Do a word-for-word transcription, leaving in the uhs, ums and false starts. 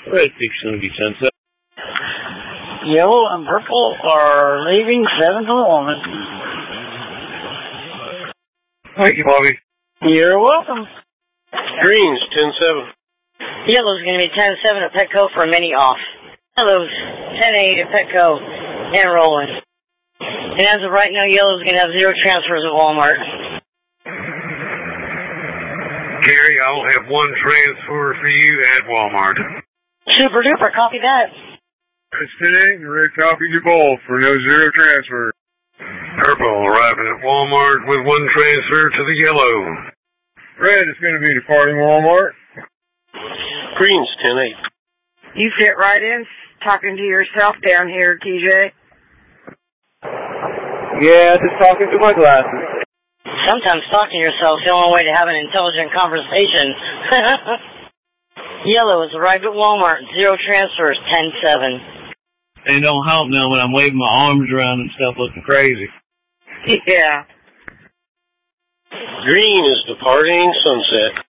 Red fixing to be sunset. Yellow and purple are leaving seven to one. Thank you, Bobby. You're welcome. Green's ten seven. Yellow's going to be ten seven at Petco for a mini off. Yellow's ten eight at Petco and rolling. And as of right now, Yellow's going to have zero transfers at Walmart. Gary, I'll have one transfer for you at Walmart. Super duper, copy that. Kristen, Red copy you both for no zero transfer. Purple arriving at Walmart with one transfer to the yellow. Red is going to be departing Walmart. Green's ten eight. You fit right in talking to yourself down here, T J. Yeah, just talking to my glasses. Sometimes talking to yourself is the only way to have an intelligent conversation. Yellow has arrived at Walmart. Zero transfers, ten seven. And it don't help now when I'm waving my arms around and stuff looking crazy. Yeah. Green is departing Sunset.